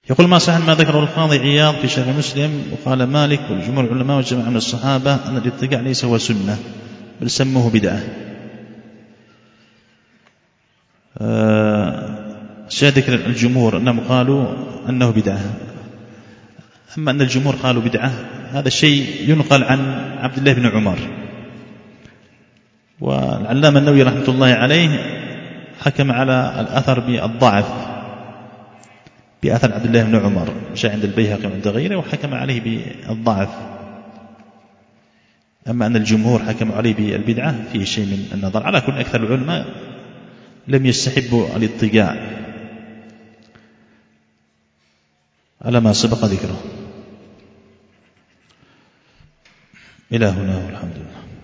يقول ما صح ما ذكره القاضي عياض في شرح مسلم وقال مالك والجمهور العلماء والجماعة من الصحابة أن الاتقاء ليس هو سنة بل سموه بدعة. سيذكر الجمهور أنهم قالوا أنه بدعة. أما أن الجمهور قالوا بدعة هذا الشيء ينقل عن عبد الله بن عمر، والعلامة النووي رحمة الله عليه حكم على الأثر بالضعف بأثر عبد الله بن عمر، جاء عند البيهقي وعند غيره وحكم عليه بالضعف. أما أن الجمهور حكم عليه بالبدعة فيه شيء من النظر. على كل أكثر العلماء لم يستحبوا الاتقاء على ما سبق ذكره. إلى هنا والحمد لله.